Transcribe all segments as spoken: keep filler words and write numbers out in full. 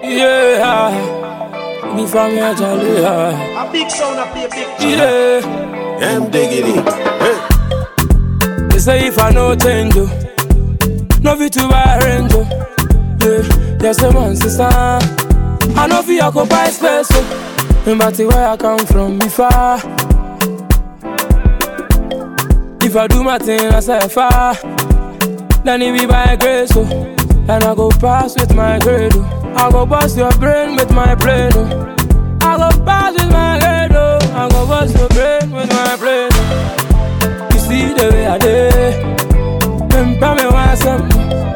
Yeah, me from your jolly. A big sound, a big big. Yeah, M diggity. Hey. they say if I no change you, no fit to buy range you. Yeah, there's a man sister. I know fi occupy space. Remember to where I come from before. If I do my thing, I say far. Then it be by grace, oh. And I go pass with my grade, oh. I go bust your brain with my plane, oh. I go pass with my grade, oh. I go bust your brain with my plane, oh. You see the way I did. Remember me once some.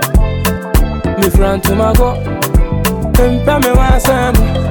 Me front to my go. Remember me once some.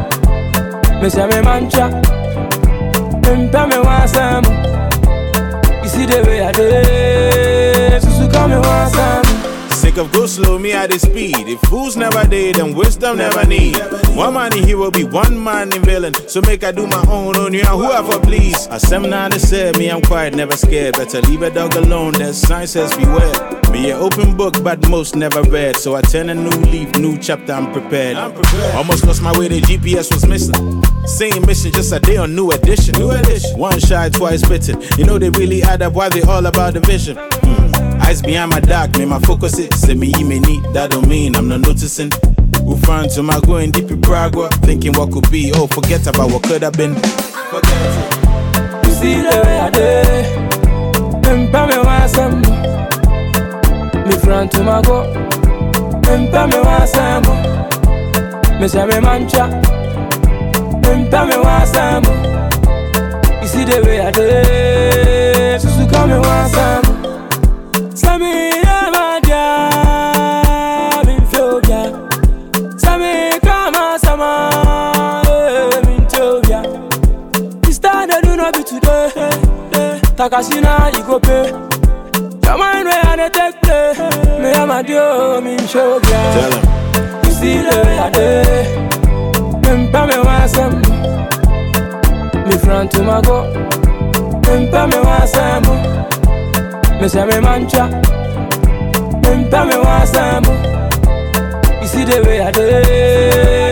Me say me mancha. Remember me once some. You see the way I did. So come me once some. Sick of go slow, me at the speed. If fools never did, then wisdom never need. One man in hero be one man in villain. So make I do my own on you and whoever please. A seminar they said, me I'm quiet, never scared. Better leave a dog alone, there's sign says beware. Me an open book, but most never read. So I turn a new leaf, new chapter, I'm prepared. I'm prepared. Almost lost my way, the G P S was missing. Same mission, just a day on new edition. New edition. One shy, twice bitten. You know they really add up, why they all about the vision. Mm. Eyes behind my dark, may my focus it. Say me, me need, that don't mean I'm not noticing. Who find to my going deep in Prague, thinking what could be. Oh, forget about what could have been. Forget it. You see the way I did. Remember me once some. Me front to my go. Remember me once some. Me say me mancha. Remember me once some. You see the way I did. So come me once some. Sami Amadia, Minfobia. Sami Kama Sama, Mintobia. This time they do not be today. Takashina, you go pay. Your mind where I take play. Me Amadio, Minfobia. Tell him. You see the way I did. Remember me once some. Me front to my go. Remember me once some. Me say me mancha. Remember me once some. You see the way I did.